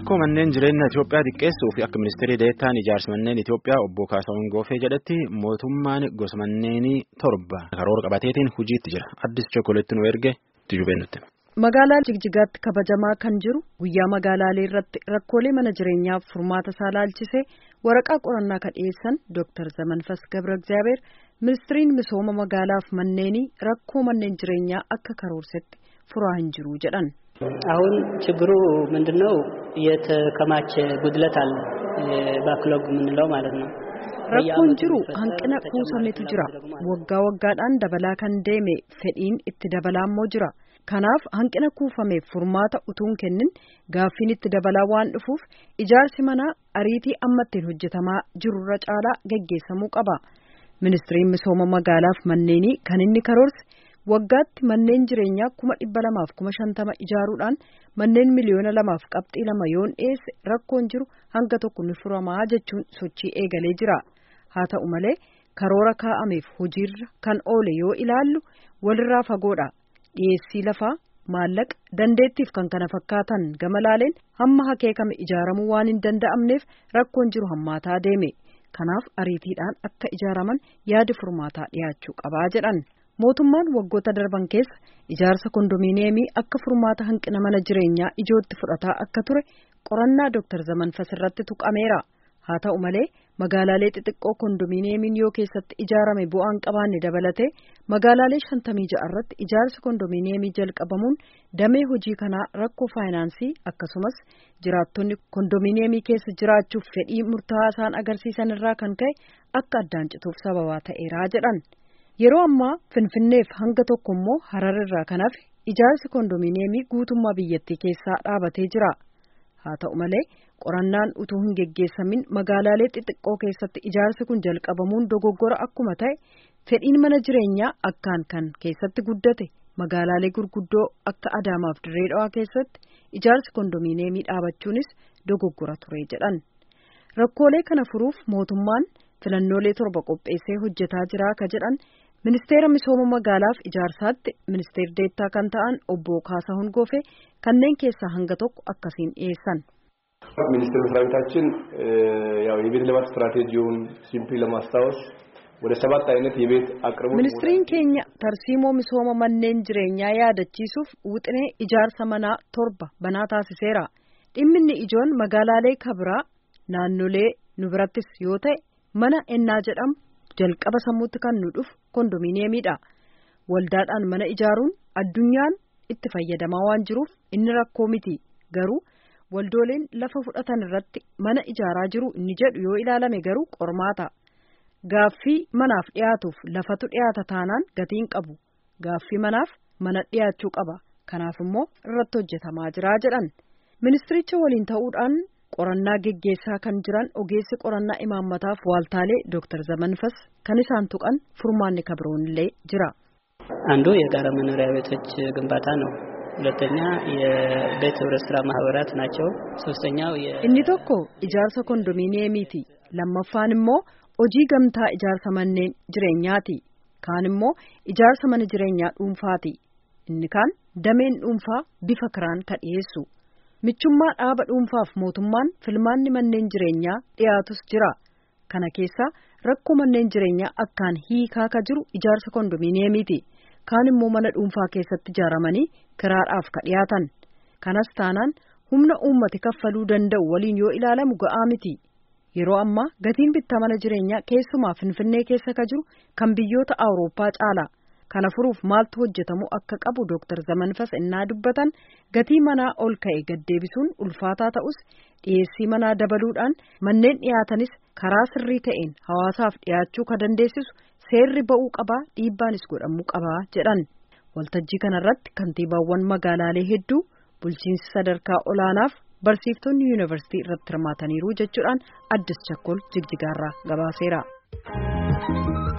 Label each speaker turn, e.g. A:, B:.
A: Rakkoo manneen jireenya Itoophiyaa xiqqeessuu fi akka ministeerri deettaan ijaarsa manneen Itoophiyaa obbo Kaasahuun Goofee jedhetti mootummaan gosa manneenii 7 karoora qabateetiin hojiitti jira. Addis Chokkoleetti nu erge tijubee nutti.
B: Magaalaa Jigjigaatti kabajamaa kan jiru guyyaa magaalaalee irratti rakkoolee mana jireenyaaf furmaata isaa laalchisee waraqaa qorannaa kan dhiyeessan Dr. Zamanfas Gabra Egzaabeer ministiriin misooma magaalaaf manneenii rakkoo manneen jireenyaa akka karoorsetti furaa hin jiru jedhan.
C: አሁን ችግሩ ምንድነው የተከማቸ ጉድለት አለ ባክሎግ ምንለው ማለት ነው
B: rakkoon jiru hanqina kuusametu jira waggaa waggaadhaan dabalaa kan deeme fedhiin itti dabalaa immoo jira kanaaf hanqina kuufameef furmaata utuun kennin gaaffiin itti dabalaa waan dhufuuf ijaarsi manaa ariitii ammattiin hojjetamaa jirurra caalaa geggeessamuu qaba ministiriin misooma magaalaaf manneenii kan inni karoorse waggaatti manneen jireenyaa 250,000 ijaaruudhaan manneen miliyoona 2.2 yoon dhiyeesse rakkoon jiru hanga tokko ni furamaa jechuun sochii eegalee jira haa ta'u malee karoora kaa'ameef hojiirra kan oole yoo ilaallu walirraa fagoodha dhiyeessii lafaa maallaqa dandeettiif kan kana fakkaatan gama laaleen hamma hakeekame ijaaramuu waan hin danda'amneef rakkoon jiru hammaataa deeme kanaaf ariitiidhaan akka ijaaraman yaadi furmaataa dhiyaachuu qabaa jedhan. Mootummaan waggoota darban keessa ijaarsa kondominiyeemii akka furmaata hanqina mana jireenyaa ijootti fudhataa akka ture qorannaa Dr. Zamanfas irratti tuqameera. Haa ta'u malee magaalaalee xixiqqoo kondominiyeemiin yoo keessatti ijaarame bu'aan qabaanne dabalatee magaalaalee 56 irratti ijaarsi kondominiyeemii jalqabamuun damee hojii kanaa rakkoo faayinaansii akkasumas jiraattonni kondominiyeemii keessa jiraachuuf fedhii murtaa'aa isaan agarsiisan irraa kan ka'e akka addaan cituuf sababaa ta'eera jedhan. Yeroo ammaa Finfinneef hanga tokko immoo Harar irraa kanaaf ijaarsi kondominiyeemii guutummaa biyyattii keessaa dhaabatee jira. Haa ta'u malee qorannaan utuu hin geggeessamin magaalaalee xixiqqoo keessatti ijaarsi kun jalqabamuun dogoggora akkuma ta'e fedhiin mana jireenyaa akkaan kan keessatti guddate magaalaalee gurguddoo akka Adaamaaf Dirree Dhawaa keessatti ijaarsi kondominiyeemii dhaabachuunis dogoggora ture jedhan. Rakkoolee kana furuuf mootummaan filannoolee 7 qopheessee hojjetaa jira ka jedhan ministeera misooma magaalaaf ijaarsaatti ministeer deettaa kan ta'an obbo Kaasahuun Goofee kanneen keessaa hanga tokko akkasiin dhiyeessan.
D: ሚኒስትር መስሪያ ቤታችን ያው የቤት ልማት ስትራቴጂውን ሲምፕሊ ለማስታወስ ወደ 7 አይነት የቤት አቅርቦት
B: ministiriin keenya tarsiimoo misooma manneen jireenyaa yaadachiisuuf wuxinee ijaarsa manaa 7 banaa taasiseera. Dhimminni ijoon magaalaalee kabraa naannolee nu birattis yoo ta'e mana ennaa jedhamu jalqaba sammuutti kan nu dhufu kondominiyeemiidha. Waldaadhaan mana ijaaruun addunyaan itti fayyadamaa waan jiruuf inni rakkoo miti. Garuu waldooleen lafa fudhatan irratti mana ijaaraa jiru inni jedhu yoo ilaalame garuu qormaata. Gaaffii manaaf dhiyaatuuf lafatu dhiyaata taanaan gatiin qabu. Gaaffii manaaf mana dhiyaachuu qaba. Kanaaf immoo irratti hojjetamaa jira jedhan. Ministiricha waliin ta'uudhaan qorannaa geggeessaa kan jiran ogeessi qorannaa imaammataaf waaltaalee Dr. Zamanfas kan isaan tuqan furmaanni kabroonillee jira.
C: አንዱ የጋራ መኖሪያ ቤቶች ግንባታ ነው። ሁለተኛ የቤት ህብረት ስራ ማህበራት ናቸው። ሶስተኛው
B: inni tokko ijaarsa kondominiyeemiiti. Lammaffaan immoo hojii gamtaa ijaarsa manneen jireenyaati. Kaan immoo ijaarsa mana jireenyaa dhuunfaati. Inni kaan dameen dhuunfaa bifa kiraan kan dhiyeessu. Michummaa dhaaba dhuunfaaf mootummaan filmaanni manneen jireenyaa dhiyaatus jira. Kana keessaa rakkoo manneen jireenyaa akkaan hiikaa ka jiru ijaarsa kondominiyeemiiti. Kaan immoo mana dhuunfaa keessatti ijaaramanii kiraadhaaf ka dhiyaatan. Kanas taanaan humna uummati kaffaluu danda'u waliin yoo ilaalamu ga'aa miti. Yeroo ammaa gatiin bittaa mana jireenyaa keessumaa Finfinnee keessa ka jiru kan biyyoota Awurooppaa caala. Kana furuuf maaltu hojjetamu akka qabu Dr. Zamanfas innaa dubbatan gatii manaa ol ka'e gaddeebisuun ulfaataa ta'us dhiyeessii manaa dabaluudhaan manneen dhiyaatanis karaa sirrii ta'een hawaasaaf dhiyaachuu ka dandeessisu seerri ba'uu qabaa dhiibbaanis godhamuu qabaa jedhan. Waltajjii kanarratti kantiibaawwan magaalaalee hedduu bulchiinsi sadarkaa olaanaaf barsiiftonni yuunivarsiitii irratti hirmaataniiru jechuudhaan Addis Chakkol Jigjigaarraa gabaaseera.